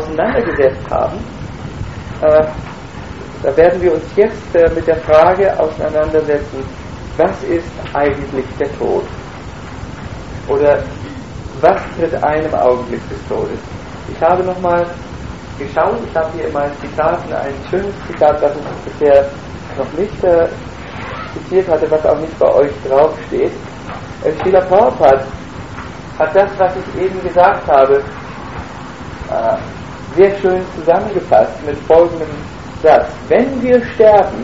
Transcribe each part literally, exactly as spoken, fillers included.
auseinandergesetzt haben, äh, da werden wir uns jetzt äh, mit der Frage auseinandersetzen, was ist eigentlich der Tod? Oder was tritt ein im Augenblick des Todes? Ich habe nochmal geschaut, ich habe hier in meinen Zitaten ein schönes Zitat, das ich bisher noch nicht äh, zitiert hatte, was auch nicht bei euch draufsteht. Äh, Srila Prabhupada hat das, was ich eben gesagt habe, äh, sehr schön zusammengefasst mit folgendem Satz. Wenn wir sterben,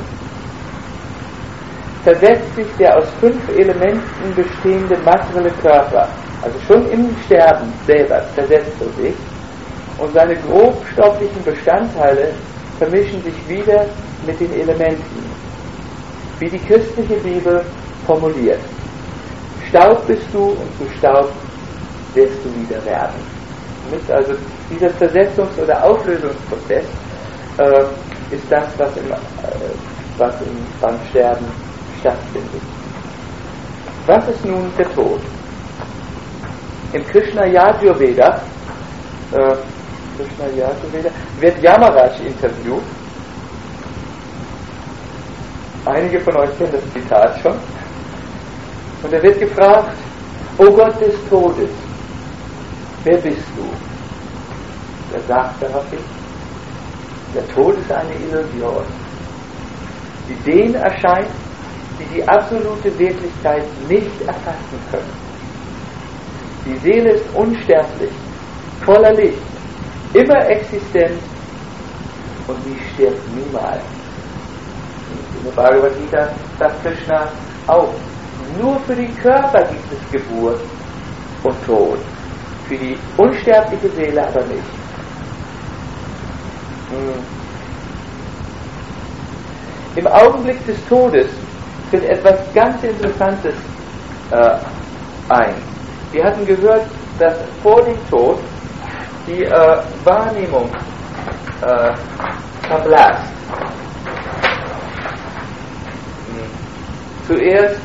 versetzt sich der aus fünf Elementen bestehende materielle Körper, also schon im Sterben selber versetzt er sich, und seine grobstofflichen Bestandteile vermischen sich wieder mit den Elementen, wie die christliche Bibel formuliert. Staub bist du und zu Staub wirst du wieder werden. Nicht? Also dieser Versetzungs- oder Auflösungsprozess äh, ist das, was, im, äh, was im, beim Sterben stattfindet. Was ist nun der Tod? Im Krishna Yajurveda äh, Krishna Yajurveda wird Yamaraj interviewt. Einige von euch kennen das Zitat schon. Und er wird gefragt, O Gott des Todes, wer bist du? Er sagt daraufhin, der Tod ist eine Illusion, die denen erscheint, die die absolute Wirklichkeit nicht erfassen können. Die Seele ist unsterblich, voller Licht, immer existent und sie stirbt niemals. In der Bhagavad Gita sagt Krishna auch, nur für den Körper gibt es Geburt und Tod, für die unsterbliche Seele aber nicht. Hm. Im Augenblick des Todes tritt etwas ganz Interessantes äh, ein. Wir hatten gehört, dass vor dem Tod die äh, Wahrnehmung äh, verblasst. Hm. Zuerst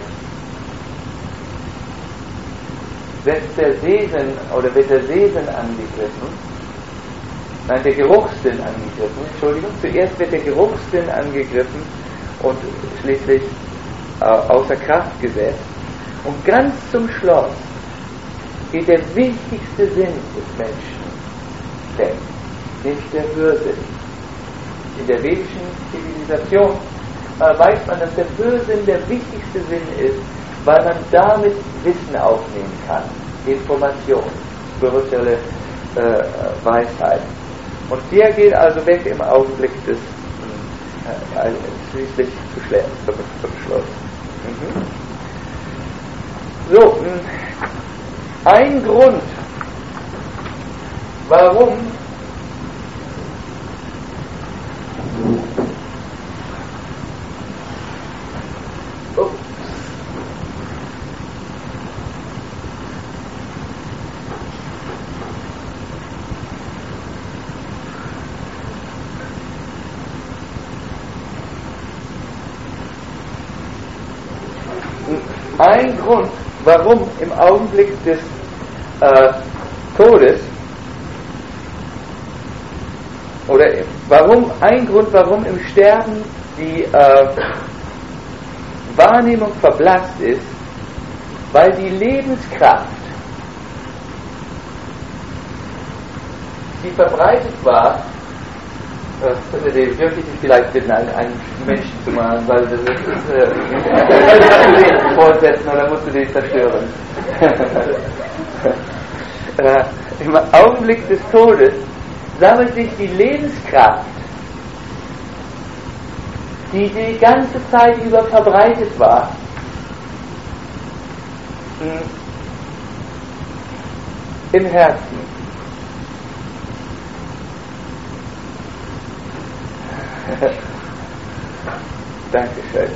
wird der Sehsinn oder wird der Sehsinn angegriffen, nein, der Geruchssinn angegriffen, Entschuldigung, zuerst wird der Geruchssinn angegriffen und schließlich äh, außer Kraft gesetzt und ganz zum Schluss geht der wichtigste Sinn des Menschen weg, nämlich der Hörsinn. In der vedischen Zivilisation äh, weiß man, dass der Hörsinn der wichtigste Sinn ist, weil man damit Wissen aufnehmen kann, Information, spirituelle äh, Weisheit. Und der geht also weg im Augenblick des äh, äh, schließlich zu schlä- zum, zum Schluss. Mhm. So, mh, ein Grund, warum ups, ein Grund, warum im Augenblick des äh, Todes oder warum ein Grund, warum im Sterben die äh, Wahrnehmung verblasst ist, weil die Lebenskraft, die verbreitet war, äh, könnte ihr wirklich vielleicht bitten, einen, einen Menschen zu malen, weil das ist äh, vorsetzen oder musst du den zerstören. äh, Im Augenblick des Todes sammelt sich die Lebenskraft, die die ganze Zeit über verbreitet war, im Herzen. Dankeschön.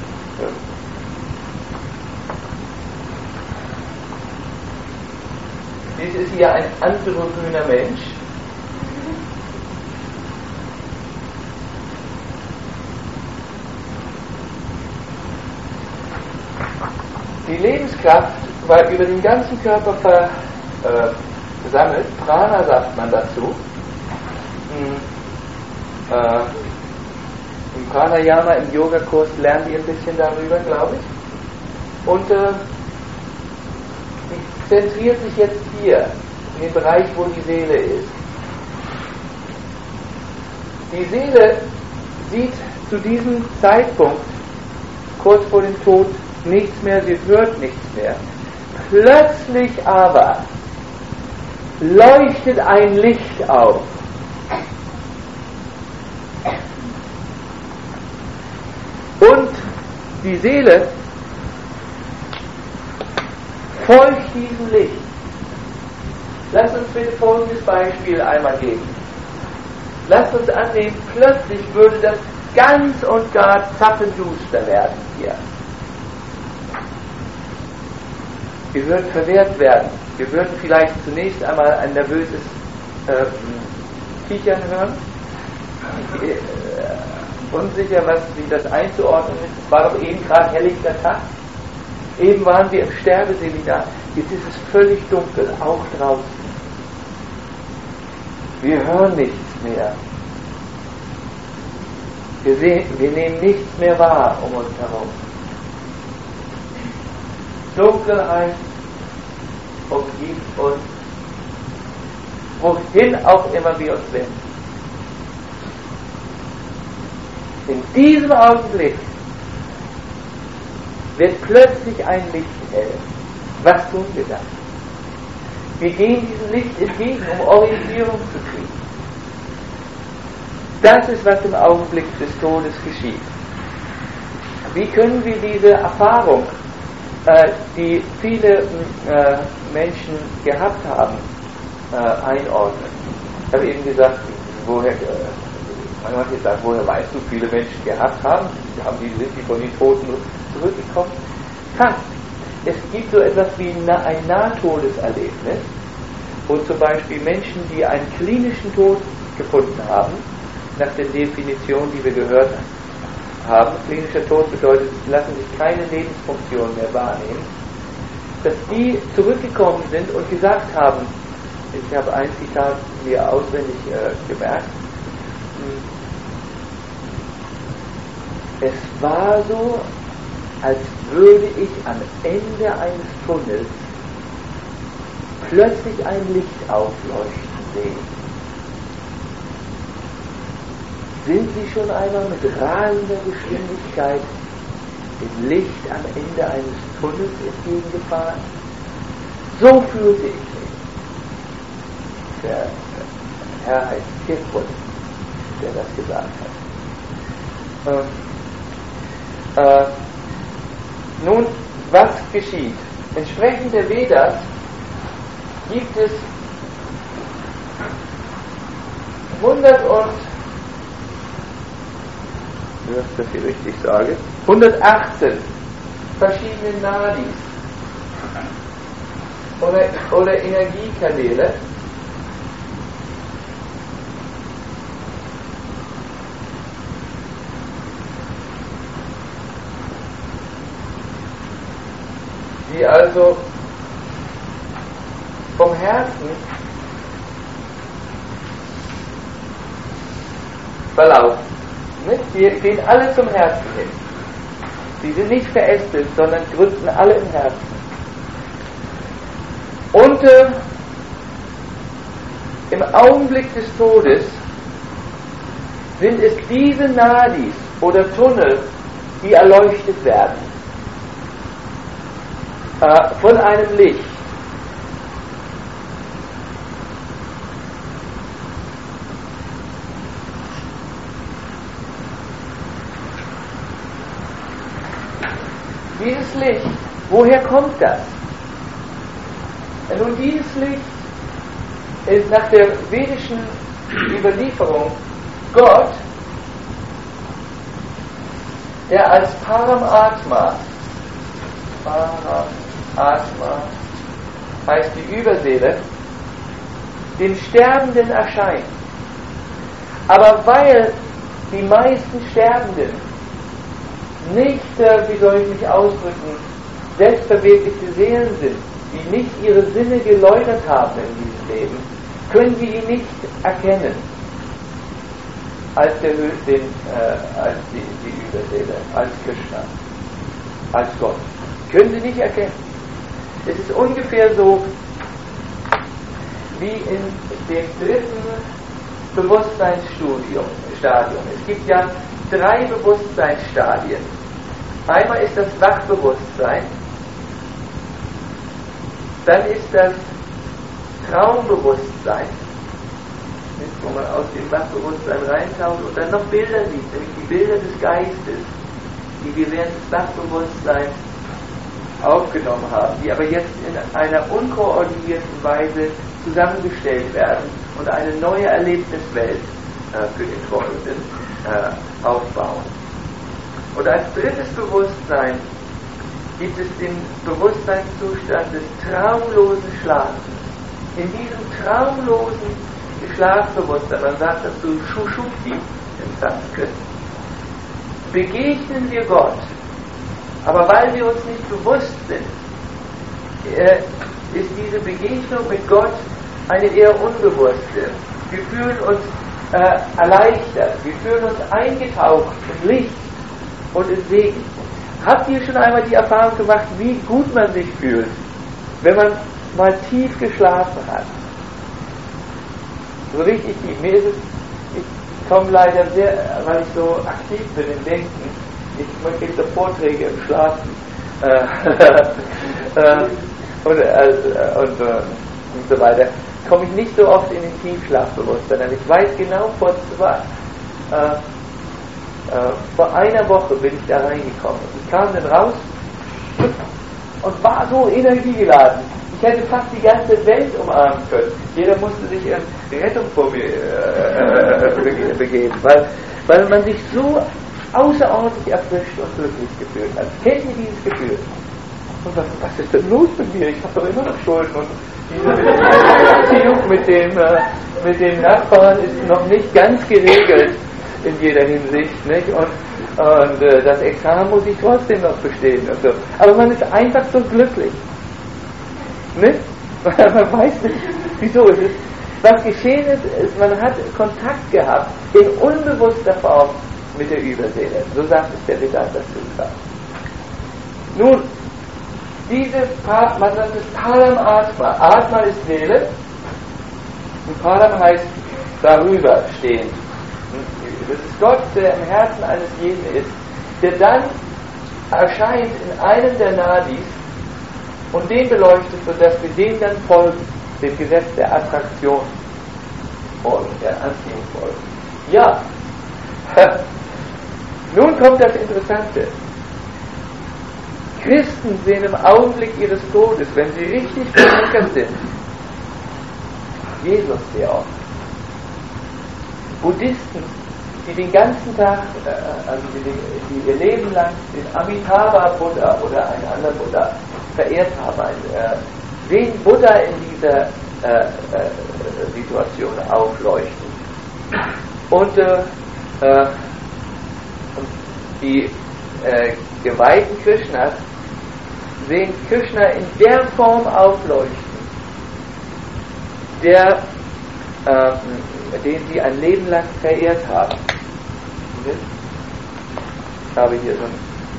Dies ist hier ein androgyner Mensch. Die Lebenskraft war über den ganzen Körper ver, äh, gesammelt. Prana sagt man dazu. Äh, Im Pranayama, im Yogakurs lernen wir ein bisschen darüber, glaube ich. Und äh, zentriert sich jetzt hier, in dem Bereich, wo die Seele ist. Die Seele sieht zu diesem Zeitpunkt, kurz vor dem Tod, nichts mehr, sie hört nichts mehr. Plötzlich aber leuchtet ein Licht auf. Und die Seele folgt diesem Licht. Lasst uns bitte folgendes Beispiel einmal geben. Lasst uns annehmen, plötzlich würde das ganz und gar zappenduster werden hier. Wir würden verwehrt werden. Wir würden vielleicht zunächst einmal ein nervöses äh, Kichern hören. Äh, unsicher, was wie das einzuordnen ist. Es war doch eben gerade helllichter Tag. Eben waren wir im Sterbeseminar. Jetzt ist es völlig dunkel, auch draußen. Wir hören nichts mehr. Wir, sehen, wir nehmen nichts mehr wahr um uns herum. Dunkelheit umgibt uns, wohin auch immer wir uns wenden. In diesem Augenblick wird plötzlich ein Licht hell. Was tun wir dann? Wir gehen diesem Licht entgegen, um Orientierung zu kriegen. Das ist, was im Augenblick des Todes geschieht. Wie können wir diese Erfahrung, äh, die viele äh, Menschen gehabt haben, äh, einordnen? Ich habe eben gesagt, woher, äh, man kann jetzt sagen, woher weißt du, viele Menschen gehabt haben? haben die, sind die von den Toten zurückgekommen? Fast. Es gibt so etwas wie ein Nahtodeserlebnis, wo zum Beispiel Menschen, die einen klinischen Tod gefunden haben, nach der Definition, die wir gehört haben, klinischer Tod bedeutet, sie lassen sich keine Lebensfunktion mehr wahrnehmen, dass die zurückgekommen sind und gesagt haben, ich habe ein Zitat mir auswendig äh, gemerkt, es war so, als würde ich am Ende eines Tunnels plötzlich ein Licht aufleuchten sehen. Sind Sie schon einmal mit rasender Geschwindigkeit dem Licht am Ende eines Tunnels entgegengefahren? So fühlte ich mich. Der Herr heißt Kirchhoff, der das gesagt hat. Ähm, äh, nun, was geschieht? Entsprechend der Vedas gibt es hundert und, ich weiß, dass ich richtig sage, hundertachtzehn verschiedene Nadis oder, oder Energiekanäle, die also vom Herzen verlaufen. Die gehen alle zum Herzen hin. Sie sind nicht verästelt, sondern gründen alle im Herzen. Und äh, im Augenblick des Todes sind es diese Nadis oder Tunnel, die erleuchtet werden äh, von einem Licht. Dieses Licht, woher kommt das? Nun, dieses Licht ist nach der vedischen Überlieferung Gott, der als Paramatma, Paramatma heißt die Überseele, den Sterbenden erscheint. Aber weil die meisten Sterbenden nicht, wie soll ich mich ausdrücken, selbstverwirklichte Seelen sind, die nicht ihre Sinne geläutert haben in diesem Leben, können wir ihn nicht erkennen. als, der, den, äh, als die, die Überseele, als Krishna, als Gott. Können Sie nicht erkennen. Es ist ungefähr so wie in dem dritten Bewusstseinsstadium. Es gibt ja drei Bewusstseinsstadien. Einmal ist das Wachbewusstsein, dann ist das Traumbewusstsein, wo man aus dem Wachbewusstsein reintaucht und dann noch Bilder sieht, nämlich die Bilder des Geistes, die wir während des Wachbewusstseins aufgenommen haben, die aber jetzt in einer unkoordinierten Weise zusammengestellt werden und eine neue Erlebniswelt äh, für den Folgenden äh, aufbauen. Und als drittes Bewusstsein gibt es den Bewusstseinszustand des traumlosen Schlafes. In diesem traumlosen Schlafbewusstsein, man sagt dazu Sushupti im Sanskrit, begegnen wir Gott. Aber weil wir uns nicht bewusst sind, äh, ist diese Begegnung mit Gott eine eher unbewusste. Wir fühlen uns äh, erleichtert, wir fühlen uns eingetaucht im Licht und im Segen. Habt ihr schon einmal die Erfahrung gemacht, wie gut man sich fühlt, wenn man mal tief geschlafen hat? So richtig tief. Mir ist es, ich komme leider sehr, weil ich so aktiv bin im Denken, ich gebe Vorträge im Schlafen äh, äh, und, äh, und, äh, und so weiter, komme ich nicht so oft in den Tiefschlafbewusstsein. Also ich weiß genau, vor zwei, äh, äh, vor einer Woche bin ich da reingekommen. Ich kam dann raus und war so energiegeladen. Ich hätte fast die ganze Welt umarmen können. Jeder musste sich in Rettung vor mir äh, begeben, weil, weil man sich so außerordentlich erfrischt und glücklich gefühlt hat. Kennt ihr dieses Gefühl? Und was, was ist denn los mit mir? Ich habe doch immer noch Schulden und diese Beziehung mit dem, äh, mit dem Nachbarn ist noch nicht ganz geregelt in jeder Hinsicht, nicht? Und, und äh, das Examen muss ich trotzdem noch bestehen. Und so. Aber man ist einfach so glücklich. Nicht? Man weiß nicht, wieso es ist. Was geschehen ist, ist, man hat Kontakt gehabt in unbewusster Form mit der Überseele. So sagt es der Vedanta Sutra. Nun, diese pa- man sagt es Param Atma. Atma ist Seele und Param heißt darüber stehen. Das ist Gott, der im Herzen eines jeden ist, der dann erscheint in einem der Nadis und den beleuchtet, sodass wir dem dann folgen, dem Gesetz der Attraktion folgen, der Anziehung folgen. Ja, nun kommt das Interessante. Christen sehen im Augenblick ihres Todes, wenn sie richtig verankert sind, Jesus sehr oft. Buddhisten, die den ganzen Tag, äh, also die, die ihr Leben lang den Amitabha Buddha oder einen anderen Buddha verehrt haben, äh, sehen Buddha in dieser äh, äh, Situation aufleuchten. Und, äh, äh, und die äh, geweihten Krishnas sehen Krishna in der Form aufleuchten, der, äh, den sie ein Leben lang verehrt haben. Ich habe hier so ein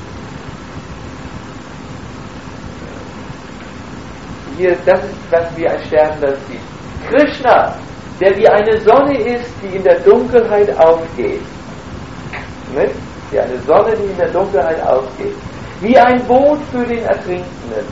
Hier, das ist, was wie ein Sterbender sieht. Krishna, der wie eine Sonne ist, die in der Dunkelheit aufgeht. Nicht? Wie eine Sonne, die in der Dunkelheit aufgeht. Wie ein Boot für den Ertrinkenden.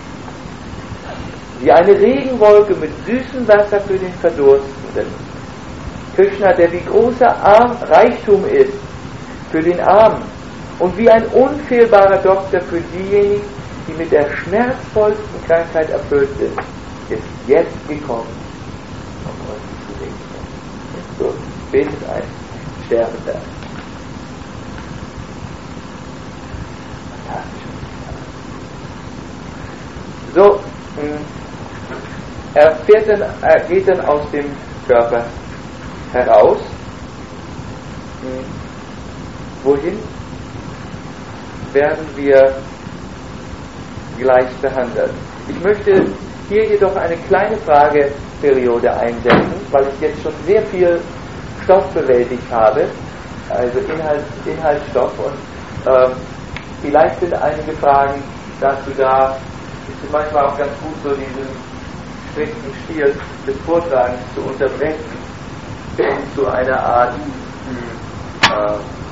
Wie eine Regenwolke mit süßem Wasser für den Verdurstenden. Krishna, der wie großer Arm, Reichtum ist für den Armen. Und wie ein unfehlbarer Doktor für diejenigen, die mit der schmerzvollsten Krankheit erfüllt sind, ist jetzt gekommen, um uns zu segnen. So betet ein Sterbender. So, er, fährt dann, er geht dann aus dem Körper heraus. Wohin werden wir gleich behandelt? Ich möchte hier jedoch eine kleine Frageperiode einsetzen, weil ich jetzt schon sehr viel Stoff bewältigt habe, also Inhalt, Inhaltsstoff, und ähm, vielleicht sind einige Fragen dazu da. Es ist manchmal auch ganz gut, so diesen strikten Stil des Vortragens zu unterbrechen, um zu einer Art äh,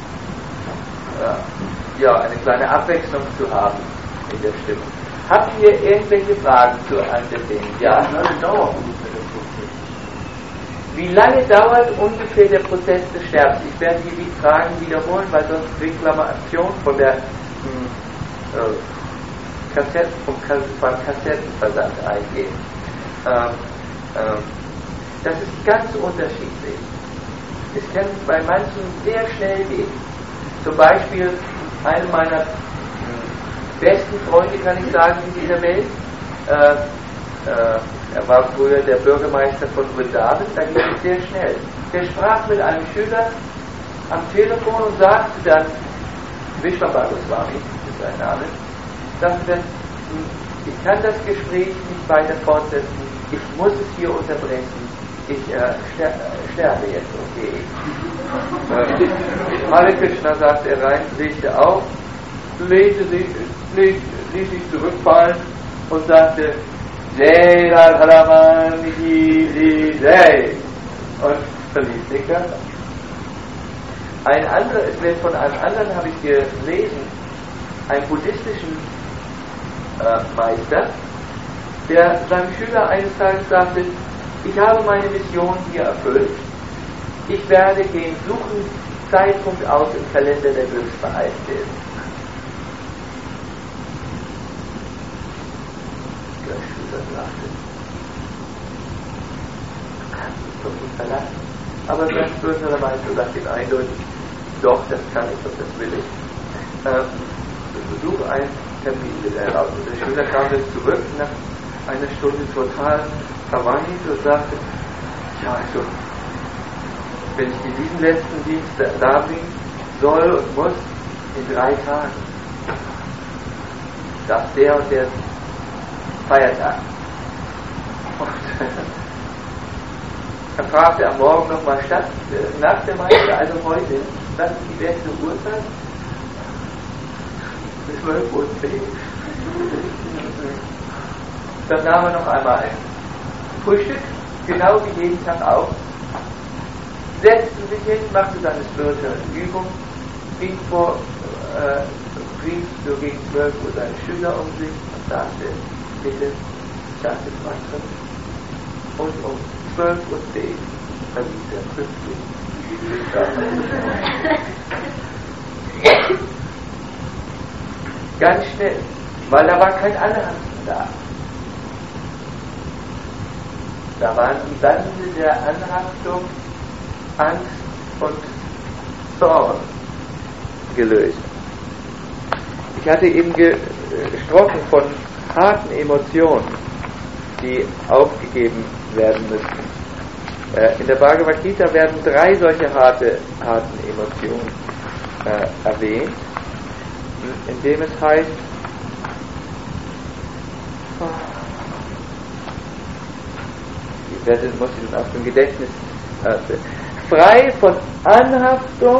äh, ja, eine kleine Abwechslung zu haben in der Stimmung. Habt ihr irgendwelche Fragen zu einem der Themen? Ja? Wie lange dauert ungefähr der Prozess? Wie lange dauert ungefähr der Prozess des Sterbens? Ich werde hier die Fragen wiederholen, weil sonst Reklamation von der hm, äh, Kassetten, vom, vom Kassettenversand eingehen. Ähm, ähm, das ist ganz unterschiedlich. Es kann bei manchen sehr schnell gehen. Zum Beispiel einer meiner besten Freunde, kann ich sagen, in dieser Welt. Äh, äh, er war früher der Bürgermeister von Vrindavan, da ging es sehr schnell. Der sprach mit einem Schüler am Telefon und sagte dann, Vishwabha Goswami ist sein Name, sagte dann, ich kann das Gespräch nicht weiter fortsetzen, ich muss es hier unterbrechen, ich äh, ster sterbe jetzt, okay. Äh, Hare Krishna, sagte er rein, legte auf, legte sich, legte, ließ sich zurückfallen und sagte, Jai Radharaman Ki Jai, und verließ den Körper. Ein anderer, es wird von einem anderen, habe ich gelesen, einen buddhistischen äh, Meister, der seinem Schüler eines Tages sagte, ich habe meine Mission hier erfüllt, ich werde gehen suchen, Zeitpunkt aus im Kalender der Glücksverheiß lesen. Der Schüler sagte, du kannst mich doch nicht verlassen. Aber sein größerer Meister sagt ihm eindeutig, doch, das kann ich und das will ich. Ähm, Besuch einen Termin mit heraus. Und der Schüler kam dann zurück nach einer Stunde total verwandelt und sagte, ja, also, wenn ich dir diesen letzten Dienst darbringen soll und muss, in drei Tagen, das ist der und der Feiertag. Und er fragte am Morgen nochmal statt, nach der Meister, also heute, das ist die beste Uhrzeit? zwölf Uhr zehn. Dann nahm er noch einmal ein Frühstück, genau wie jeden Tag auch, setzte sich hin, machte seine spirituelle Übung, ging vor, äh, rief so gegen zwölf Uhr seine Schüler um sich und sagte, bitte, sagte Mantra, und um zwölf Uhr zehn verließ er pünktlich. Ganz schnell, weil da war kein Anhaften da. Da waren die Bande der Anhaftung, Angst und Zorn gelöst. Ich hatte eben gesprochen von harten Emotionen, die aufgegeben werden müssen. Äh, in der Bhagavad Gita werden drei solche harte, harten Emotionen äh, erwähnt, indem es heißt, ich werde, muss ich dann aus dem Gedächtnis, also, frei von Anhaftung,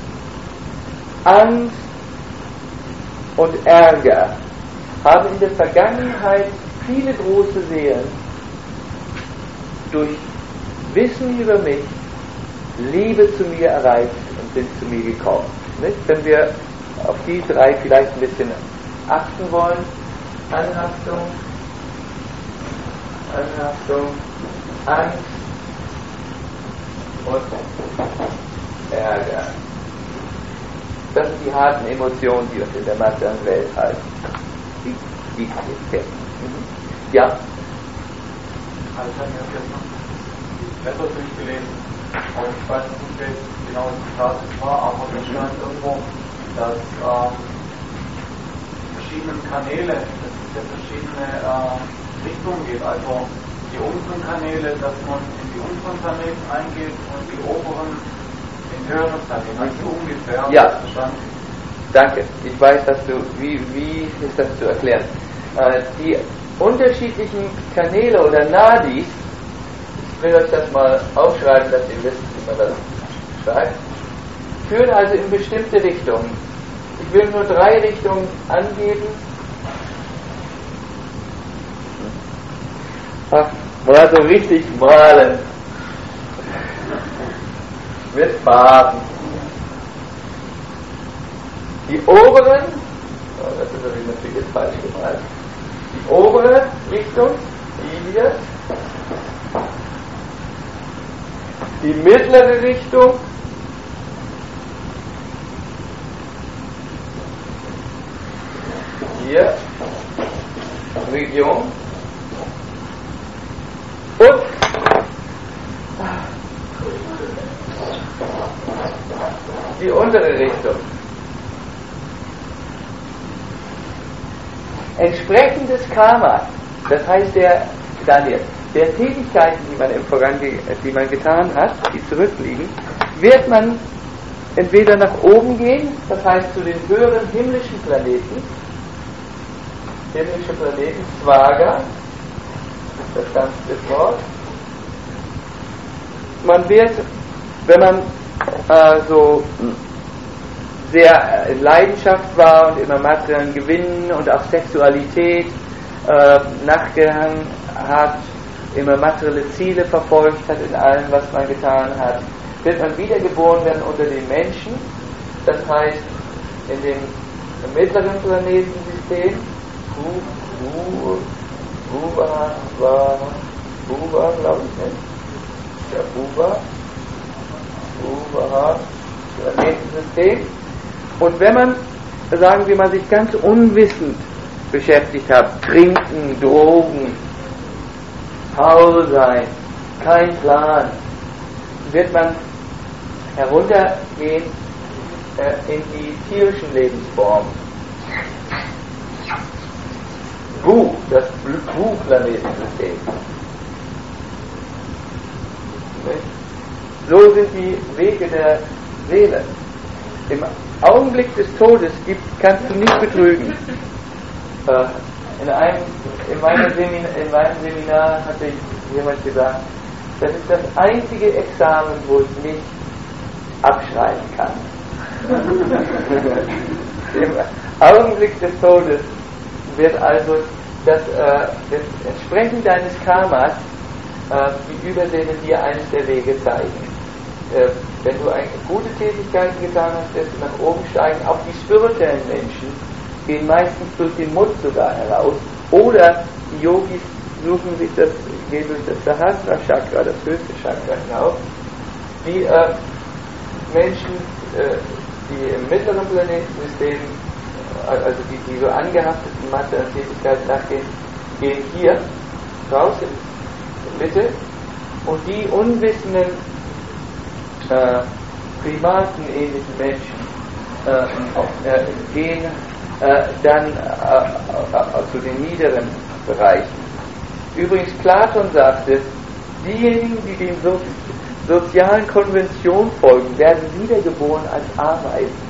Angst und Ärger haben in der Vergangenheit viele große Seelen durch Wissen über mich Liebe zu mir erreicht und sind zu mir gekommen. Nicht? Wenn wir auf die drei vielleicht ein bisschen achten wollen, Anhaftung, Anhaftung, Angst und Ärger. Das sind die harten Emotionen, die uns in der materiellen Welt halten. Die, die, die, mhm. Ja? Also ich habe mir gestern die Blätter durchgelesen, aber ich weiß nicht, wer genau das Zitat war, aber da stand irgendwo, dass äh, verschiedene Kanäle, dass es ja verschiedene äh, Richtungen geht. Also die unteren Kanäle, dass man in die unteren Planeten eingeht und die oberen in höheren Planeten. Also ungefähr. Ja. Danke. Ich weiß, dass du, wie, wie ist das zu erklären? Äh, die unterschiedlichen Kanäle oder Nadis, ich will euch das mal aufschreiben, dass ihr wisst, wie man das führen also in bestimmte Richtungen. Ich will nur drei Richtungen angeben. Ach, mal so richtig malen. Mit Farben. Die oberen, oh, das ist natürlich jetzt falsch gemalt, die obere Richtung, die hier, die mittlere Richtung, hier, Region, und die untere Richtung. Entsprechend des Karma, das heißt der, Daniel, der Tätigkeiten, die man, im Vorange die man getan hat, die zurückliegen, wird man entweder nach oben gehen, das heißt zu den höheren himmlischen Planeten, himmlische Planeten, Svaga, das ganze Wort. Man wird, wenn man äh, so sehr in Leidenschaft war und immer materiellen Gewinnen und auch Sexualität äh, nachgehangen hat, immer materielle Ziele verfolgt hat in allem, was man getan hat, wird man wiedergeboren werden unter den Menschen, das heißt in dem mittleren Planetensystem, Buba, war Buba, glaube ich nicht, ja, Buba, Buba, Planetensystem. Und wenn man, sagen wir mal, sich ganz unwissend beschäftigt hat, trinken, Drogen, faul sein, kein Plan, wird man heruntergehen äh, in die tierischen Lebensformen. Bu, das Bu-Planetensystem. So sind die Wege der Seele. Im Augenblick des Todes gibt, kannst du nicht betrügen. Äh, in, einem, in, meinem Seminar, in meinem Seminar hatte jemand gesagt, das ist das einzige Examen, wo ich nicht abschreiben kann. Im Augenblick des Todes wird also das, äh, das entsprechend deines Karmas äh, die Überseele dir eines der Wege zeigen. Äh, wenn du eine gute Tätigkeiten getan hast, wirst du nach oben steigen. Auch die spirituellen Menschen gehen meistens durch den Mund sogar heraus. Oder die Yogis suchen sich das, gehen durch das Sahasrara Chakra, das höchste Chakra hinauf. Die äh, Menschen, äh, die im mittleren Planetensystem, also die, die so angehafteten materiellen Tätigkeiten nachgehen, gehen hier raus in die Mitte, und die unwissenden äh, primatenähnlichen Menschen äh, äh, gehen äh, dann äh, äh, zu den niederen Bereichen. Übrigens, Platon sagte, diejenigen, die den so sozialen Konventionen folgen, werden wiedergeboren als Ameisen.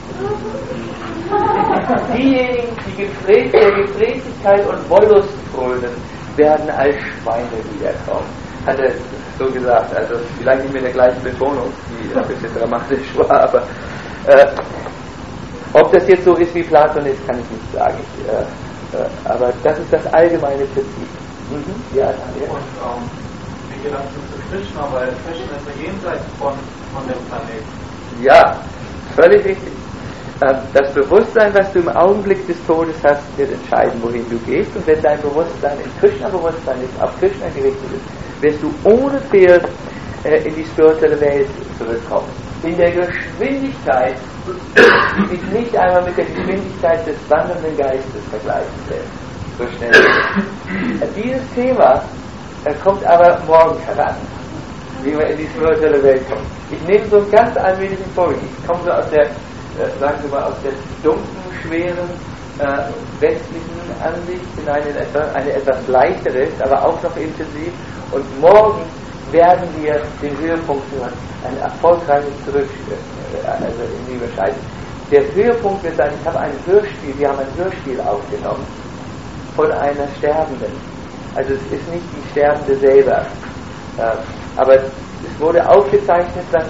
Diejenigen, die Gefrä- der Gefräßigkeit und Wollust frönen, werden als Schweine wiederkommen. Hat er so gesagt, also vielleicht nicht mit der gleichen Betonung, die ein bisschen dramatisch war, aber äh, ob das jetzt so ist, wie Platon ist, kann ich nicht sagen. Ich, äh, äh, aber das ist das allgemeine Prinzip. Mhm. Ja, danke. Und ähm, wie gelangt es zu Krishna, weil Krishna ist ja jenseits von, von dem Planeten. Ja, völlig richtig. Das Bewusstsein, was du im Augenblick des Todes hast, wird entscheiden, wohin du gehst. Und wenn dein Bewusstsein in Krishna-Bewusstsein ist, auf Krishna gerichtet ist, wirst du ohne Fehl äh, in die spirituelle Welt zurückkommen. In der Geschwindigkeit, die sich nicht einmal mit der Geschwindigkeit des wandernden Geistes vergleichen lässt. So schnell. Äh, dieses Thema äh, kommt aber morgen heran, wie wir in die spirituelle Welt kommen. Ich nehme so einen ganz allmählichen Vorweg. Ich komme so aus der Äh, sagen wir mal, aus der dumpfen, schweren, äh, westlichen Ansicht hinein in etwas, eine etwas leichtere, aber auch noch intensiv. Und morgen werden wir den Höhepunkt hören, ein erfolgreiches Zurück, äh, also in die Bescheid. Der Höhepunkt wird sein, ich habe ein Hörspiel, wir haben ein Hörspiel aufgenommen von einer Sterbenden. Also es ist nicht die Sterbende selber, äh, aber es wurde aufgezeichnet, was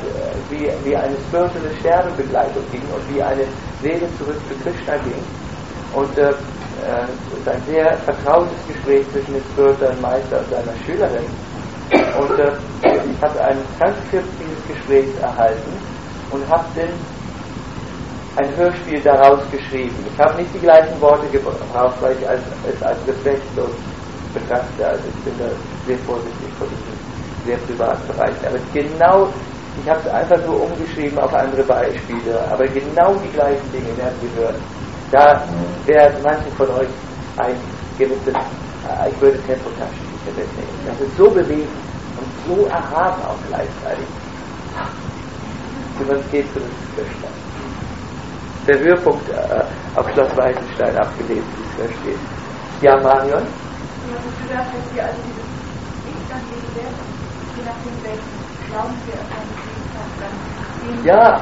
wie, wie eine spirituelle Sterbebegleitung ging und wie eine Seele zurück zu Krishna ging. Und äh, es ist ein sehr vertrautes Gespräch zwischen dem spirituellen Meister und seiner Schülerin. Und äh, ich habe ein Transkript dieses Gesprächs erhalten und habe dann ein Hörspiel daraus geschrieben. Ich habe nicht die gleichen Worte gebraucht, weil ich als, es als respektlos betrachte. Also ich bin da sehr vorsichtig vor diesem sehr privaten Bereich. Aber genau, ich habe es einfach so umgeschrieben auf andere Beispiele, aber genau die gleichen Dinge werden gehört. Da werden manche von euch ein gewisses, äh, ich würde Tempotaschentücher mitnehmen. Das ist so bewegend und so erhaben auch gleichzeitig. Und es geht zu dem Krishna. Der Höhepunkt äh, auf Schloss Weißenstein abgelesen, wie es da steht. Ja, Marion? Ja, du sagst, dass wir also dieses Licht dann geben, je nachdem, welchen Glauben wir auf eine Gegend haben, dann ja.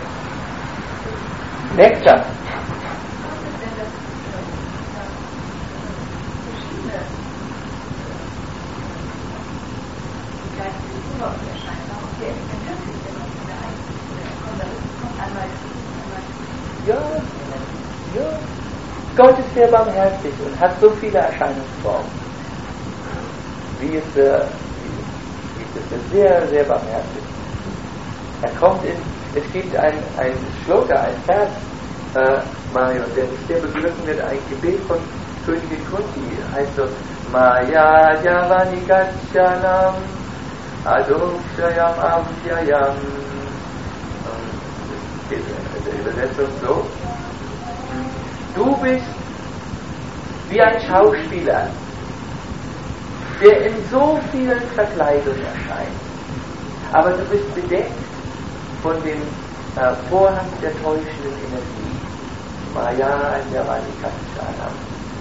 Nektar. Ja, ja. Gott ist sehr barmherzig und hat so viele Erscheinungsformen. Wie ist er, wie ist er sehr, sehr barmherzig. Er kommt in, es gibt ein, ein Schloka, ein Vers, äh, Mario, der ist sehr begriffen wird, ein Gebet von Königin Kunti, heißt so, Maya Javani Gachanam Adokshayam Avjayam. Der Übersetzung so. Du bist wie ein Schauspieler, der in so vielen Verkleidungen erscheint. Aber du bist bedeckt von dem äh, Vorhang der täuschenden Energie. Maya Javani Gachanam.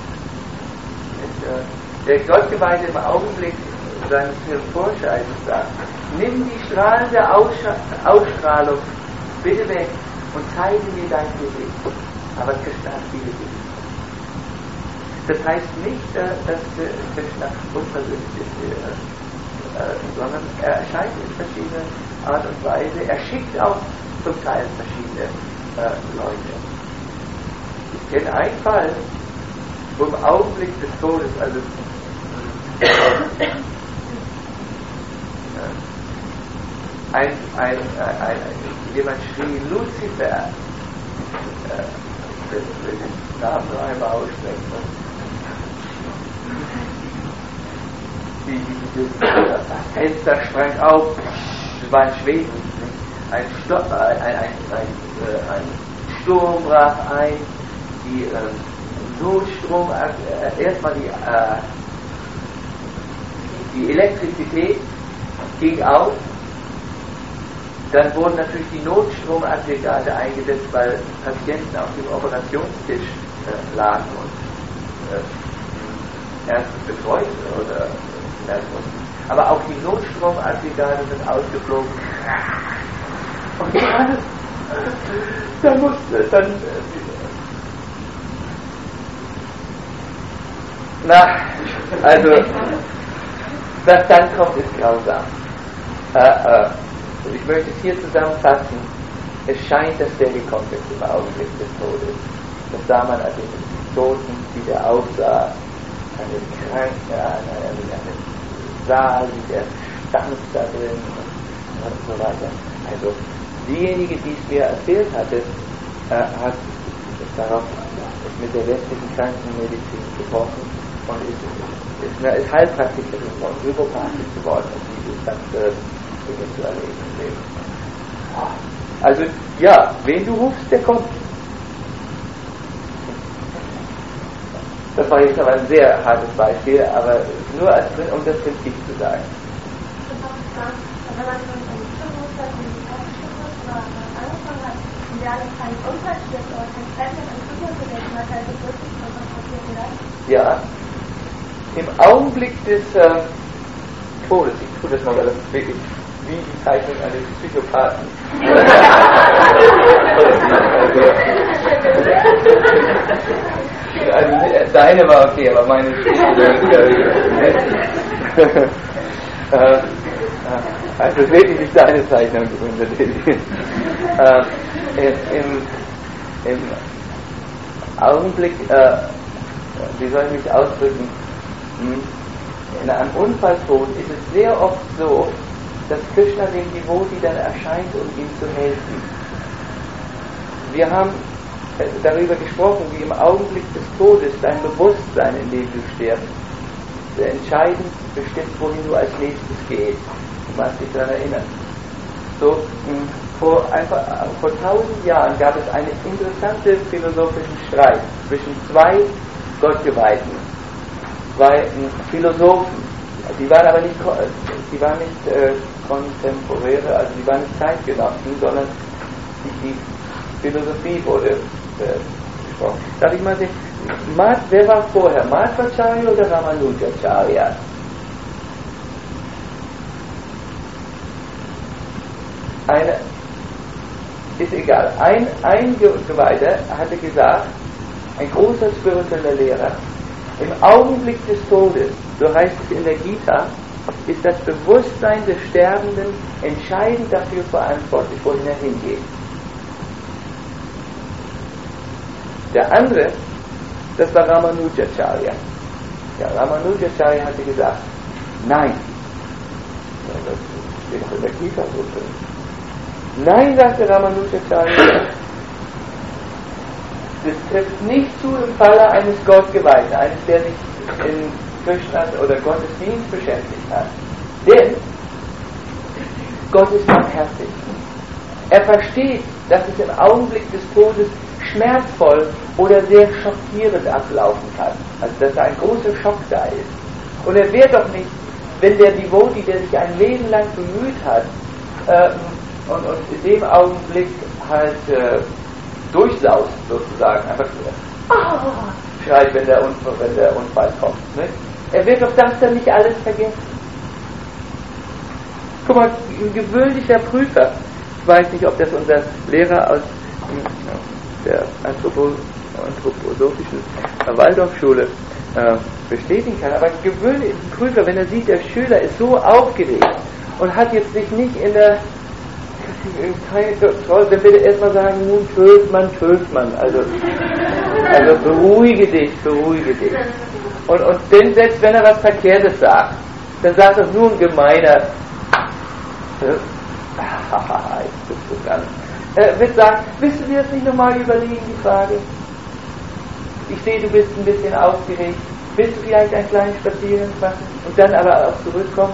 Der Gottgeweihte im Augenblick seines Vorscheins sagt, nimm die strahlende Ausstrahlung bitte weg und zeige mir dein Gesicht. Aber Krishna hat viele Gesichter. Das heißt nicht, dass Krishna unversöhnlich ist, sondern er erscheint in verschiedenen Art und Weise. Er schickt auch zum Teil verschiedene Leute. Ich kenne einen Fall, wo im Augenblick des Todes, also ein, ein, ein, ein, jemand schrie Lucifer, äh, ich will den Namen noch einmal aussprechen. Die, dieses Fenster sprang auf, es war ein Schweden, ein, Stopp, ein, ein, ein, ein, ein Sturm brach ein, die äh, Notstrom, äh, erstmal die, äh, die Elektrizität ging auf. Dann wurden natürlich die Notstromaggregate eingesetzt, weil Patienten auf dem Operationstisch äh, lagen und äh, erstens betreut oder werden mussten. Aber auch die Notstromaggregate sind ausgeflogen. Und dann, dann musste dann äh, na, also was dann kommt, ist grausam. Äh, äh, Ich möchte es hier zusammenfassen. Es scheint, dass der gekommen ist im Augenblick des Todes. Das sah man also den Toten, wie der aussah, eine Kranke, eine, eine, eine Saal, wie der stank da drin und, und so weiter. Also diejenige, die es mir erzählt hatte, äh, hat darauf ist mit der westlichen Krankenmedizin gebrochen und ist, ist, ist, ist Heilpraktikerin geworden, Hypopathisch geworden und dieses ganze Dinge zu erleben im Leben. Also, ja, wen du rufst, der kommt. Das war jetzt aber ein sehr hartes Beispiel, aber nur als, um das Prinzip zu sagen. Ja, im Augenblick des äh, Todes, ich tue das mal, weil das ist wirklich wie die Zeichnung eines Psychopathen. Also, deine war okay, aber meine ist nicht. Also es ist wirklich nicht deine Zeichnung, äh, im, Im Augenblick, äh, wie soll ich mich ausdrücken, in einem Unfalltod ist es sehr oft so, dass Krishna dem Devoti dann erscheint, um ihm zu helfen. Wir haben darüber gesprochen, wie im Augenblick des Todes dein Bewusstsein, in dem du stirbst, entscheidend bestimmt, wohin du als nächstes gehst. Du magst dich daran erinnern. So, vor, einfach, vor tausend Jahren gab es einen interessanten philosophischen Streit zwischen zwei Gottgeweihten, zwei Philosophen. Die waren aber nicht, die waren nicht äh, Kontemporäre, also die waren nicht Zeitgenossen, sondern die, die Philosophie wurde äh, gesprochen. Darf ich mal sehen, Mat, wer war vorher, Madhvacharya oder Ramanujacharya? Eine, ist egal, ein, ein Geweihter hatte gesagt, ein großer spiritueller Lehrer, im Augenblick des Todes, so heißt es in der Gita, ist das Bewusstsein des Sterbenden entscheidend dafür verantwortlich, wohin er hingeht. Der andere, das war Ramanujacharya. Ja, Ramanujacharya hatte gesagt, nein. Das steht in der Gita so drin. Nein, sagte Ramanujacharya, das trifft nicht zu im Falle eines Gottgeweihten, eines, der sich in Krishnas oder Gottesdienst beschäftigt hat. Denn Gott ist barmherzig. Er versteht, dass es im Augenblick des Todes schmerzvoll oder sehr schockierend ablaufen kann. Also dass da ein großer Schock da ist. Und er wird doch nicht, wenn der Devoti, der sich ein Leben lang bemüht hat, äh, und, und in dem Augenblick halt äh, durchsaust sozusagen, einfach ah, schreit, wenn der, Unfall, wenn der Unfall kommt. Ne? Er wird doch das dann nicht alles vergessen. Guck mal, ein gewöhnlicher Prüfer, ich weiß nicht, ob das unser Lehrer aus der Anthropo, anthroposophischen Waldorfschule äh, bestätigen kann, aber ein gewöhnlicher Prüfer, wenn er sieht, der Schüler ist so aufgeregt und hat jetzt sich nicht in der keine Kontrolle, dann will er erstmal sagen, nun Schulzmann, Schulzmann, also, also beruhige dich, beruhige dich. Und, und dann, selbst wenn er was Verkehrtes sagt, dann sagt er nur ein gemeiner, hahaha, ich bin so ganz. Er wird sagen, willst du dir das nicht nochmal überlegen, die Frage? Ich sehe, du bist ein bisschen aufgeregt. Willst du vielleicht einen kleinen Spaziergang machen und dann aber auch zurückkommen?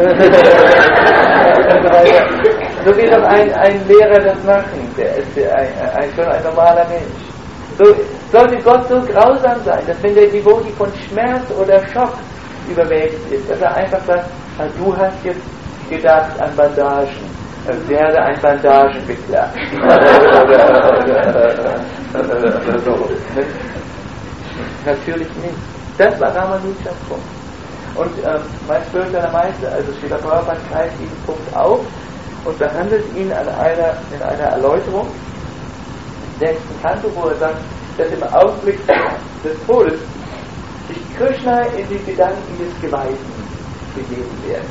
So will doch ein, ein Lehrer das machen, der ist ein, ein, schon ein normaler Mensch. So sollte Gott so grausam sein, dass wenn der Devoti von Schmerz oder Schock überwältigt ist, dass er einfach sagt, du hast jetzt gedacht an Bandagen, werde ein Bandagenwickler. Oder so. Natürlich nicht. Das war Ramanujas Punkt. Und ähm, mein spiritueller Meister, also Srila Prabhupada, greift diesen Punkt auf und behandelt ihn an einer, in einer Erläuterung im sechsten Kanto, wo er sagt, dass im Augenblick des Todes sich Krishna in die Gedanken des Geweihten begeben werden.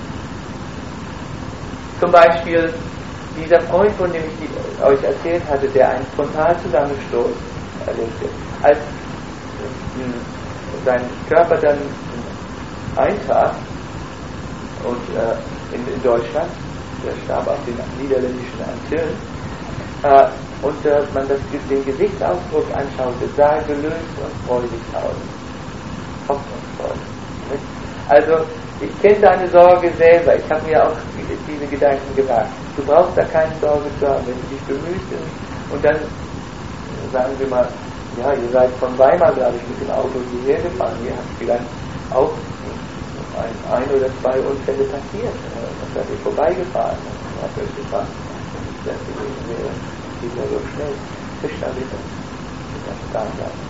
Zum Beispiel dieser Freund, von dem ich die, euch erzählt hatte, der einen Frontalzusammenstoß erlebte, als äh, sein Körper dann eintraf und äh, in, in Deutschland, der starb auf den niederländischen Antillen, äh, und äh, man das, den Gesichtsausdruck anschaute, sah er gelöst und freudig aus. Hoffnungsvoll. Also, ich kenne deine Sorge selber, ich habe mir auch diese Gedanken gemacht. Du brauchst da keine Sorge zu haben, wenn du dich bemühst und dann, sagen wir mal, ja, ihr seid von Weimar, glaube ich, mit dem Auto hierher gefahren, ihr habt vielleicht auch ein, ein oder zwei Unfälle passiert, dann seid ihr vorbeigefahren und habt euch gefragt, das gewesen wäre, geht ja so schnell, Krishna bitte, das da sein.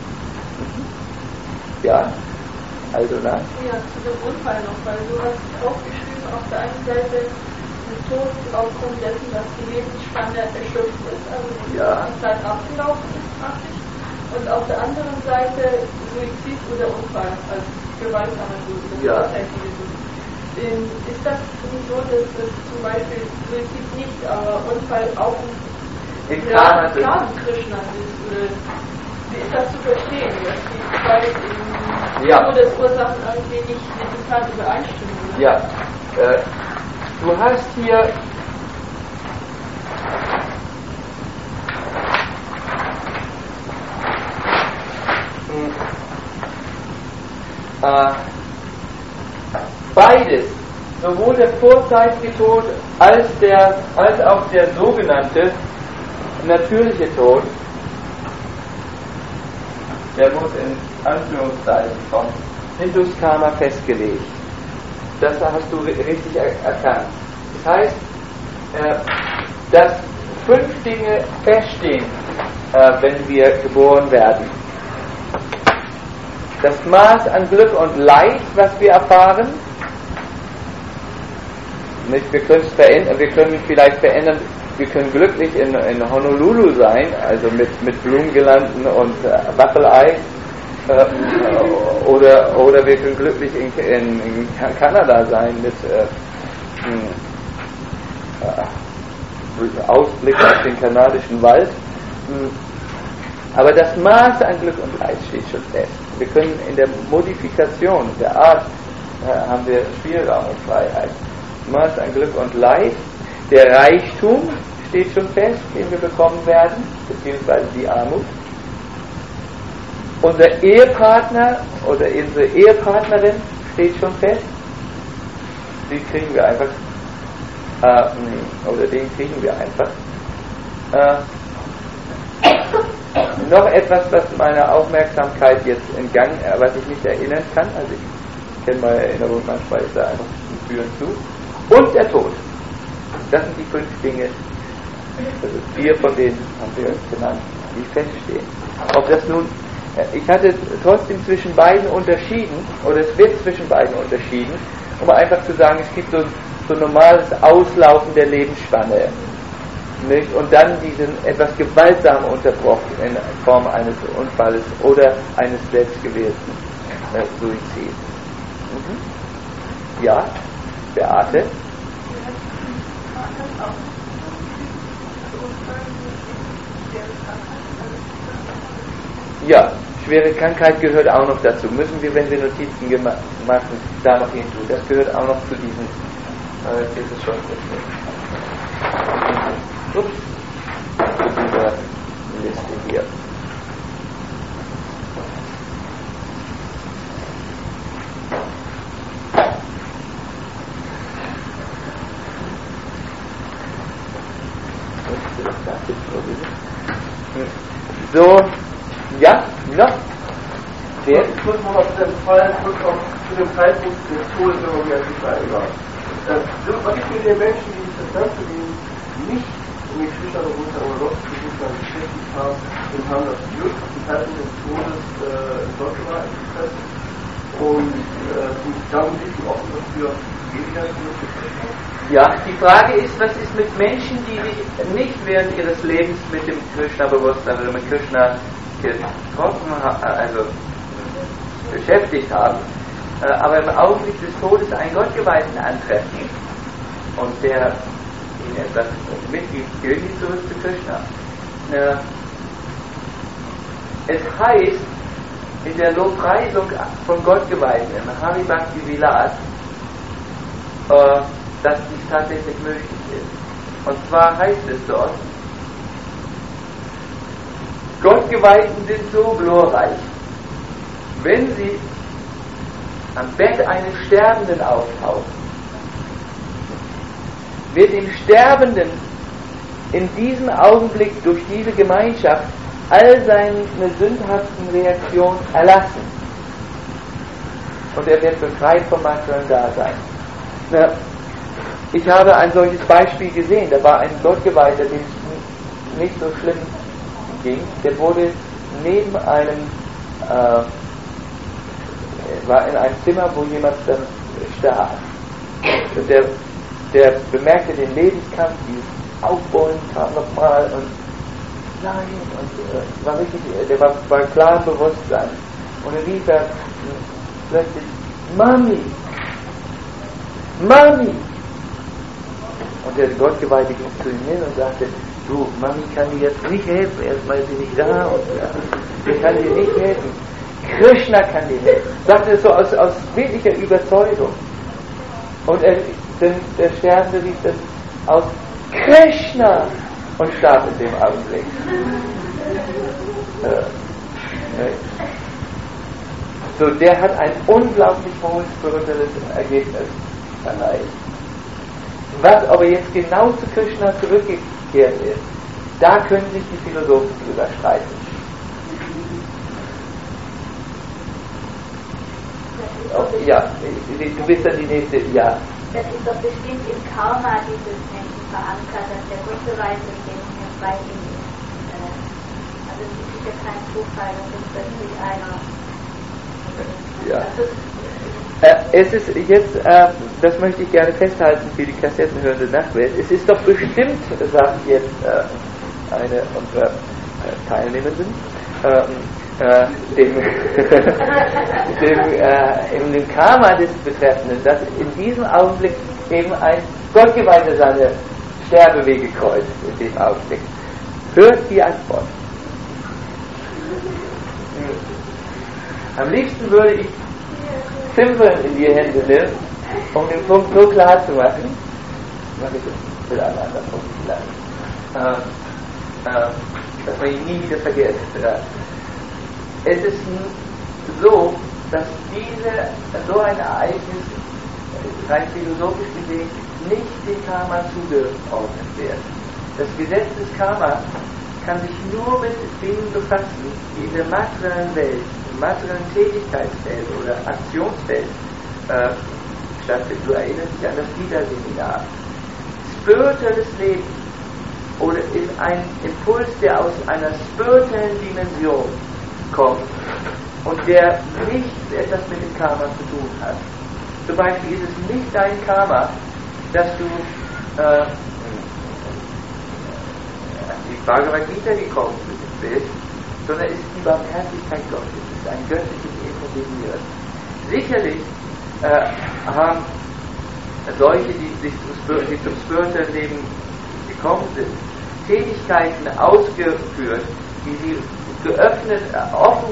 Ja, also na? Ja, zu dem Unfall noch, weil du hast aufgeschrieben, auf der einen Seite ein Tod aufgrund dessen, dass die Lebensspanne erschöpft ist, also die ja. Zeit abgelaufen ist praktisch, und auf der anderen Seite Suizid oder Unfall als gewaltsamer Tod. Ja. ähm, ist das so, dass es zum Beispiel Suizid nicht äh, Unfall auch im Laden Krishna ist? Oder wie ist das zu verstehen, dass die zwei ähm, ja. Todesursachen irgendwie nicht miteinander übereinstimmen? Oder? Ja, äh, du hast hier äh, beides, sowohl der vorzeitige Tod als, der, als auch der sogenannte natürliche Tod, der muss in Anführungszeichen von Hindus-Karma festgelegt. Das hast du richtig erkannt. Das heißt, äh, dass fünf Dinge feststehen, äh, wenn wir geboren werden. Das Maß an Glück und Leid, was wir erfahren. Nicht, wir, können es verändern, wir können vielleicht verändern, wir können glücklich in, in Honolulu sein, also mit, mit Blumengirlanden und äh, Waffelei, äh, oder, oder wir können glücklich in, in, in Kanada sein mit äh, äh, Ausblick auf den kanadischen Wald. Aber das Maß an Glück und Leid steht schon fest. Wir können in der Modifikation der Art äh, haben wir Spielraum und Freiheit. Maß an Glück und Leid, der Reichtum steht schon fest, den wir bekommen werden, beziehungsweise die Armut. Unser Ehepartner oder unsere Ehepartnerin steht schon fest. Die kriegen wir einfach, äh, oder den kriegen wir einfach. Äh, noch etwas, was meine Aufmerksamkeit jetzt entgangen, äh, was ich nicht erinnern kann, also ich kenne meine Erinnerung manchmal, ist da einfach die Türen zu. Und der Tod. Das sind die fünf Dinge, also vier von denen haben wir genannt, die feststehen. Ob das nun, ich hatte trotzdem zwischen beiden unterschieden, oder es wird zwischen beiden unterschieden, um einfach zu sagen, es gibt so, so ein normales Auslaufen der Lebensspanne. Nicht? Und dann diesen etwas gewaltsam unterbrochen in Form eines Unfalles oder eines selbstgewählten äh, Suizids. Mhm. Ja, Beate? Ja, schwere Krankheit gehört auch noch dazu. Müssen wir, wenn wir Notizen gema- machen, da noch hin tun. Das gehört auch noch zu diesen. Äh, das ist schon Ups. Zu dieser Liste hier. So, ja, noch? Wer? Ich muss noch auf den Fall zu dem Zeitpunkt des Todes, wenn man mir die Frage war. Was ist mit den Menschen, die das Ganze, die nicht mit Krishna-Bewusstsein oder Gottesbewusstsein beschäftigt haben, und haben das Glück, zum Zeitpunkt des Todes äh, dort einzutreffen und äh, sind dann wirklich offen dafür, Ewigkeitsglück zu sprechen? Ja, die Frage ist, was ist mit Menschen, die sich nicht während ihres Lebens mit dem Krishna-Bewusstsein oder mit Krishna getroffen haben, also beschäftigt haben, äh, aber im Augenblick des Todes einen Gottgeweihten antreffen und der ihnen etwas mitgibt, gehen die zurück zu Krishna. Äh, es heißt in der Lobpreisung von Gottgeweihten, im Hari Bhakti Vilas, äh, dass dies tatsächlich möglich ist. Und zwar heißt es dort, Gottgeweihten sind so glorreich, wenn sie am Bett eines Sterbenden auftauchen, wird dem Sterbenden in diesem Augenblick durch diese Gemeinschaft all seine sündhaften Reaktionen erlassen. Und er wird befreit vom materiellen Dasein. Na, ich habe ein solches Beispiel gesehen. Da war ein Gottgeweihter, dem es nicht so schlimm ging. Der wurde neben einem, äh, war in einem Zimmer, wo jemand dann starb. Und der, der bemerkte den Lebenskampf, dieses Aufbäumen kam nochmal und nein, und äh, war richtig, der war bei klarem Bewusstsein. Und dann rief er plötzlich, Mami! Mami! Und der Gottgeweihte ging zu ihm hin und sagte, du, Mami kann dir jetzt nicht helfen, erstmal ist sie nicht da und sie kann dir nicht helfen. Krishna kann dir helfen. Sagte es so aus, aus wirklicher Überzeugung. Und er, denn der Sterbende rief das aus, Krishna! Und starb in dem Augenblick. Äh, äh. So, der hat ein unglaublich hohes spirituelles Ergebnis erreicht. Was aber jetzt genau zu Krishna zurückgekehrt ist, da können sich die Philosophen drüber streiten. Oh, ja, du bist dann die nächste, ja. Das ist doch bestimmt im Karma dieses Menschen verankert, dass der Gottgeweihte in dem Moment bei ihm ist. Also es ist sicher kein Zufall, dass es plötzlich einer... Ja. Äh, es ist jetzt, äh, das möchte ich gerne festhalten für die kassettenhörende Nachwelt, es ist doch bestimmt, sagt jetzt äh, eine unserer äh, Teilnehmenden, äh, äh, dem, dem, äh, in dem Karma des Betreffenden, dass in diesem Augenblick eben ein Gottgeweihter seine Sterbewege kreuzt, in dem Augenblick. Hört die Antwort. Am liebsten würde ich Ziffern in die Hände nehmen, um den Punkt so klar zu machen. Mach ich das mit einem anderen Punkt vielleicht. Äh, äh, dass man ihn nie wieder vergisst. Äh, es ist so, dass diese, so ein Ereignis rein philosophisch gesehen nicht dem Karma zugeordnet wird. Das Gesetz des Karma kann sich nur mit Dingen befassen, die in der materiellen Welt, im materiellen Tätigkeitsfeld oder Aktionsfeld äh, stattfinden. Du erinnerst dich an das Liederseminar. Spirituelles Leben oder ist ein Impuls, der aus einer spirituellen Dimension kommt und der nichts etwas mit dem Karma zu tun hat. Zum Beispiel ist es nicht dein Karma, dass du äh, die Bhagavad Gita gekommen bist, sondern es ist die Barmherzigkeit Gottes, es ist ein göttliches Intervenieren. Sicherlich äh, haben solche, die sich zum, die zum spirituellen Leben gekommen sind, Tätigkeiten ausgeführt, die sie geöffnet, äh, offen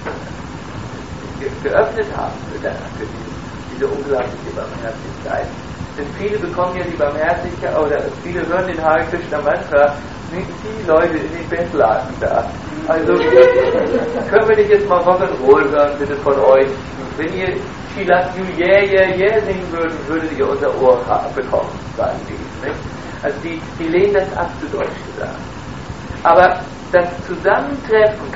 ge, geöffnet haben für, für diese, diese unglaubliche Barmherzigkeit. Denn viele bekommen ja die Barmherzigkeit, oder viele hören den Hare Krishna Mantra, nicht die Leute in den Bettlaken da. Also können wir nicht jetzt mal Rock'n'Roll hören, bitte von euch. Wenn ihr She Loves You Yeah Yeah Yeah singen würdet, würdet ihr unser Ohr bekommen, sagen die. Nicht? Also die, die lehnen das ab, zu Deutsch gesagt. Aber das Zusammentreffen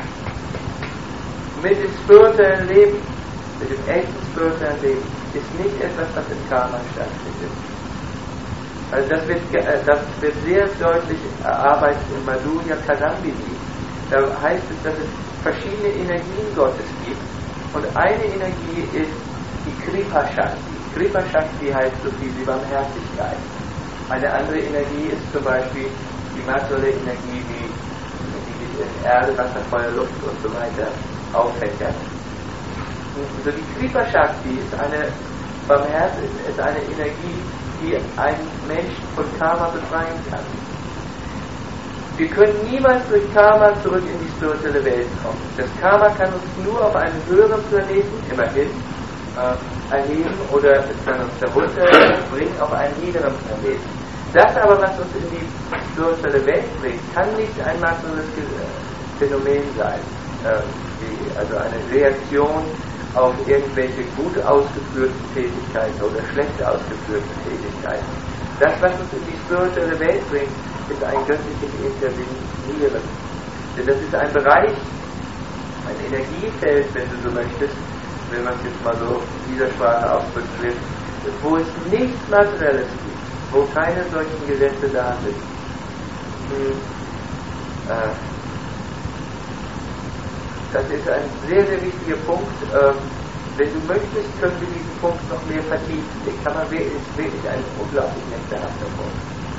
mit dem spirituellen Leben, mit dem echten spirituellen Leben, ist nicht etwas, was im Karma stattfindet. Also das wird, das wird sehr deutlich erarbeitet in Madhurya Kadambini. Da heißt es, dass es verschiedene Energien Gottes gibt. Und eine Energie ist die Kripa Shakti. Kripa Shakti heißt so viel wie Barmherzigkeit. Eine andere Energie ist zum Beispiel die materielle Energie, die, die in Erde, Wasser, Feuer, Luft und so weiter auffächert. Also die Kripa Shakti ist eine Barmherz ist eine Energie, die einen Menschen von Karma befreien kann. Wir können niemals durch Karma zurück in die spirituelle Welt kommen. Das Karma kann uns nur auf einen höheren Planeten, immerhin, äh, erheben oder es kann uns darunter bringen auf einen niederen Planeten. Das aber, was uns in die spirituelle Welt bringt, kann nicht ein materielles Phänomen sein. Äh, die, also eine Reaktion auf irgendwelche gut ausgeführten Tätigkeiten oder schlecht ausgeführten Tätigkeiten. Das, was uns in die spirituelle Welt bringt, ist ein göttliches Intervenieren. Denn das ist ein Bereich, ein Energiefeld, wenn du so möchtest, wenn man es jetzt mal so in dieser Sprache ausdrücken will, wo es nichts Materielles gibt, wo keine solchen Gesetze da sind. Hm. Äh, Das ist ein sehr, sehr wichtiger Punkt. Ähm, wenn du möchtest, können wir diesen Punkt noch mehr vertiefen. Der kann man wirklich, ist wirklich ein unglaublich nektarhafter Punkt.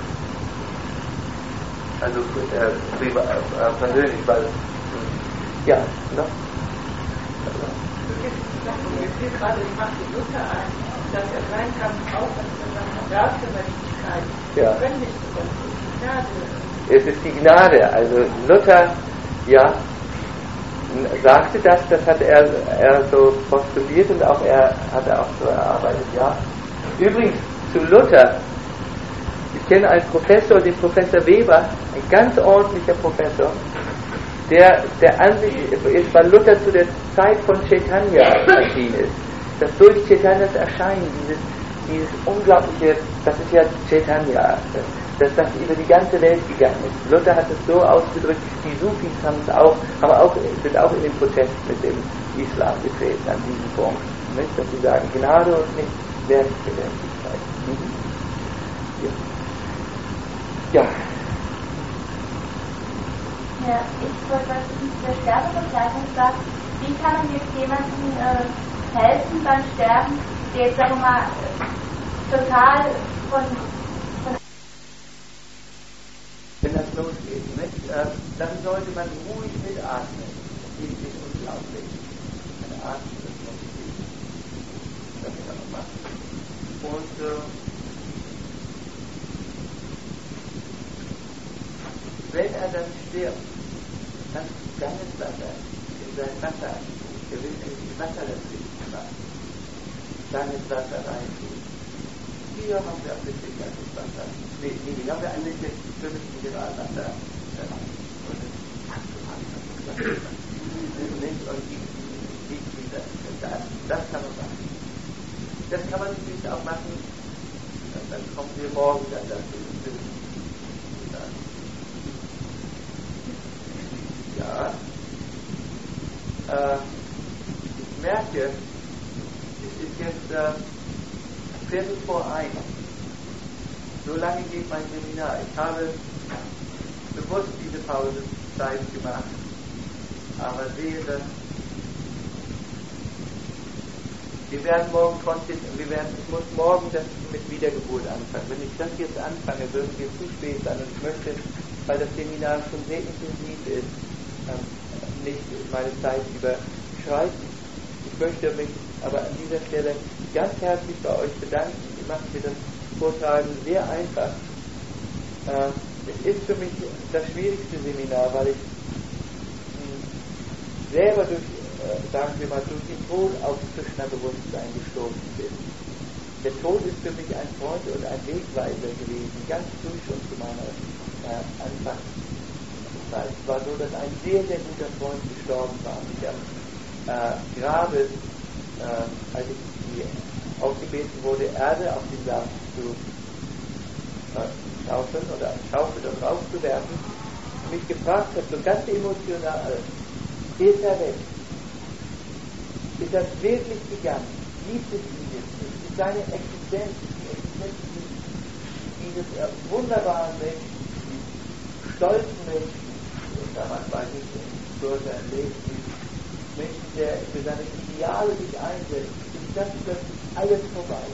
Also äh, privat, äh, persönlich, weil äh, ja, noch? Mir fiel gerade die Macht Luther ein. dass er sein kann, auch wenn er seine Ratgerechtigkeit, ja. können nicht so ganz die Gnade. Es ist die Gnade. Also Luther, ja, sagte das, das hat er, er so postuliert und auch er hat er auch so erarbeitet, ja. Übrigens, zu Luther, ich kenne einen Professor, den Professor Weber, ein ganz ordentlicher Professor, der der Ansicht ist, weil Luther zu der Zeit von Chaitanya erschienen ist, dass durch Chaitanyas Erscheinen dieses, dieses unglaubliche, das ist ja Chaitanya, dass das über die ganze Welt gegangen ist. Luther hat es so ausgedrückt, die Sufis haben es auch, haben auch, sind auch in den Protest mit dem Islam getreten an diesem Punkt, nicht? Dass sie sagen, Gnade und nicht Werkgerechtigkeit. Mhm. Ja. ja. Ja, ich wollte was zu der Sterbebegleitung sagen. Wie kann man jetzt jemandem äh, helfen beim Sterben, der jetzt, sagen wir mal, total von, von Wenn das losgeht, nicht? Äh, dann sollte man ruhig mitatmen. Das ist unglaublich. Eine Atmung ist noch nicht. Das kann man machen. Und äh, wenn er dann stirbt, dann kann es Wasser in sein Wasser, er will nämlich Wasser dazwischen machen, dann ins Wasser reintun. Hier haben wir ein bisschen ganzes Wasser. Nee, nee, hier haben wir ein bisschen fünf Mineralwasser. Und das, das kann man machen. Das kann man natürlich auch machen, dann kommen wir morgen dann dazu. Ja, äh, ich merke, es ist jetzt äh, Viertel vor eins. So lange geht mein Seminar. Ich habe bewusst diese Pausezeit gemacht, aber sehe, dass wir werden morgen trotzdem, wir werden, ich muss morgen das mit Wiedergeburt anfangen. Wenn ich das jetzt anfange, würden wir zu spät sein und ich möchte, weil das Seminar schon sehr intensiv ist, nicht meine Zeit überschreiten. Ich möchte mich aber an dieser Stelle ganz herzlich bei euch bedanken. Ihr macht mir das Vortragen sehr einfach. Es ist für mich das schwierigste Seminar, weil ich selber durch, sagen wir mal, durch den Tod auf Krishna-Bewusstsein gestoßen bin. Der Tod ist für mich ein Freund und ein Wegweiser gewesen, ganz früh schon zu meiner Anfang. Es war so, dass ein sehr, sehr guter Freund gestorben war. Ich am äh, Grabe, äh, als ich die aufgebeten wurde, Erde auf den Sarg zu äh, schaufeln oder Schaufel und rauszuwerfen, mich gefragt hat, so ganz emotional, ist er weg? Ist das wirklich gegangen? Gibt es ihn jetzt nicht? Ist seine Existenz, die Existenz dieses äh, wunderbaren Menschen, stolzen Menschen, damals war ich in Bürger erlebt, Menschen, der für seine Ideale sich einsetzt, ist das plötzlich alles vorbei.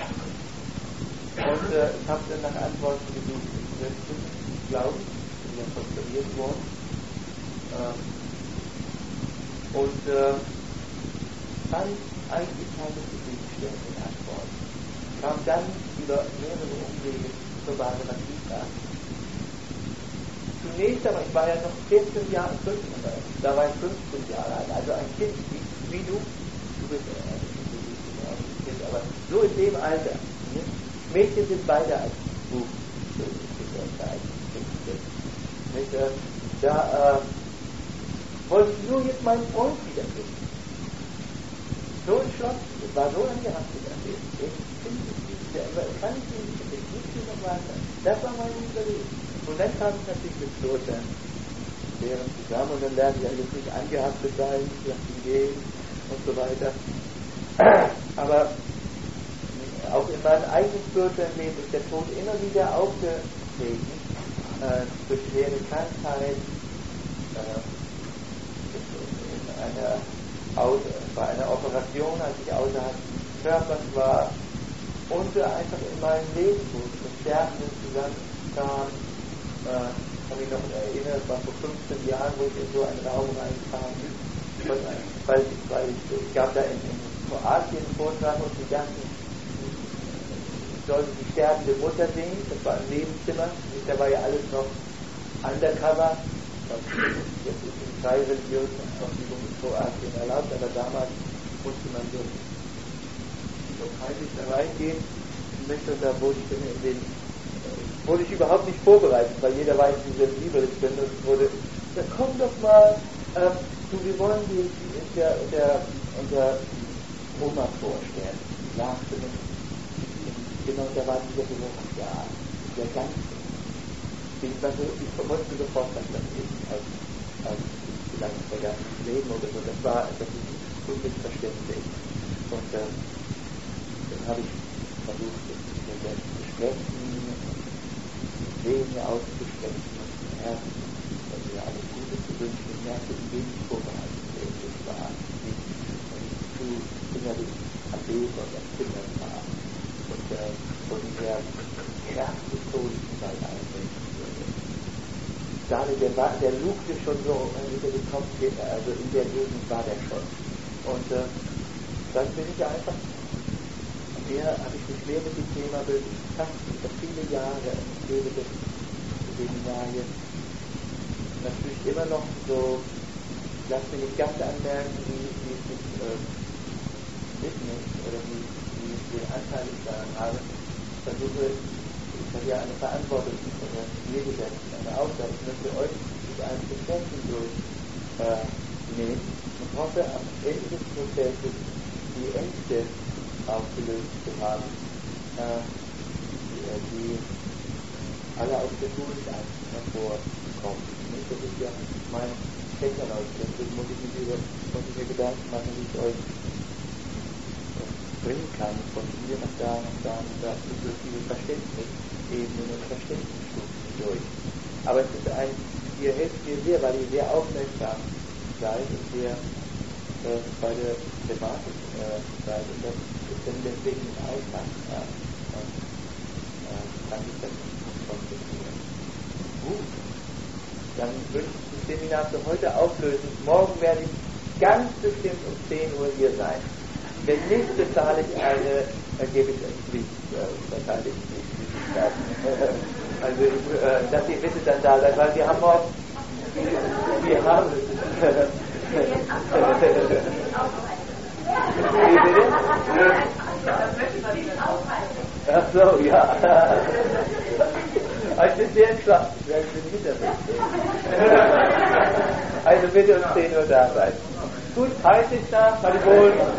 Und äh, ich habe dann nach Antworten gesucht, ich möchte glauben, ich bin ja konstruiert worden. Ähm, und äh, fand eigentlich keine zufriedenstellende Antwort. Kam dann über mehrere Umwege zur Bhagavad Gita. Zunächst aber, ich war ja noch vierzehn Jahre, fünfzehn, da war ich fünfzehn Jahre alt, also ein Kind wie, wie du, du bist ja ein Kind, aber so in dem Alter. Ne? Mädchen sind beide als Buch, so ist der Zeit. Nicht, äh, da äh, wollte ich nur jetzt meinen Freund wiederfinden. So entschlossen, es war so angehaftet an dem. Ich kann ich nicht, ich muss noch weiter. Das war meine Überlegung. Und dann kam es natürlich mit Kloster deren zusammen und dann lernen die alles nicht angehaftet sein, nach Ideen und so weiter. Aber auch in meinem eigenen spirituellen Leben ist der Tod immer wieder aufgetreten, äh, durch schwere Krankheit, äh, in einer, bei einer Operation, als ich außerhalb des Körpers war, und äh, einfach in meinem Leben, wo ich mit Sterbenden zusammenkam, äh, habe ich noch erinnert, es war vor fünfzehn Jahren, wo ich in so einen Raum reinkam, weil, weil ich, ich gab da in, in Kroatien einen Vortrag und die ganzen sollte die sterbende Mutter sehen, das war im Nebenzimmer, da war ja alles noch undercover. Jetzt ist die freie religiöse Ausübung in Kroatien erlaubt, aber damals musste man so, so peinlich da reingehen. Ich möchte, da wurde ich in den, wurde ich überhaupt nicht vorbereitet, weil jeder weiß, wie sensibel ich bin. Und wurde, da komm doch mal, äh, du, wir wollen dir unser, unser, unser Oma vorstellen. Lachte mit, genau, da war dieser Geruch, ja, der ganze. Ich, also, ich wollte sofort das lesen, als, als vielleicht vergangenes Leben oder so. Das war, das ist unmissverständlich. Und äh, dann habe ich versucht, mit der Gesprächen, Segen auszusprechen und zum Herzen, dass wir alles Gute zu wünschen. Ich merkte, wie wenig vorbereitet ich war, wie zu innerlich am Beten und am Kindern war. Und äh, von dieser Kraft des Todes bei einbringen. Der, war, der lugte schon so über den Kopf, also in der Gegend war der schon. Und äh, dann bin ich einfach, mehr habe ich mich mehr mit dem Thema befasst, über viele Jahre lebe des Seminarien. Natürlich immer noch so, lass mich nicht ganz anmerken, wie, wie es sich äh, mitnimmt oder wie, wie viel Anteil ich daran habe. Ich versuche, ich habe ja eine Verantwortung oder mir gesetzt, eine Aufgabe. Ich möchte euch durch einen Prozess durchnehmen äh, und hoffe, am Ende des Prozesses die Ängste aufgelöst zu haben, äh, die, die alle aus der Todesangst hervorkommen. Das ist ja mein Kennzeichen, deswegen muss ich mir, über, muss ich mir Gedanken machen, wie ich euch bringen kann, von hier nach da, nach da, nach da, durch diese Verständnisebenen und Verständnisstufen durch. Aber es ist ein, ihr helft mir sehr, weil ihr sehr aufmerksam seid und sehr äh, bei der Thematik äh, seid. Und das ist dann deswegen einfach. Ja. Und äh, kann ich das konzentrieren. Gut. Dann würde ich das Seminar für heute auflösen. Morgen werde ich ganz bestimmt um zehn Uhr hier sein. Wenn nicht, bezahle ich eine, dann gebe ich ein Pflicht, äh, bezahle ich nicht. Also, äh, dass ihr bitte dann da seid, weil wir haben morgen, wir haben Ach so, ja. Ich bin sehr entspannt, ich werde den Hintergrund sehen. Also bitte um zehn Uhr da sein. Gut, heiß ist da, Maribol.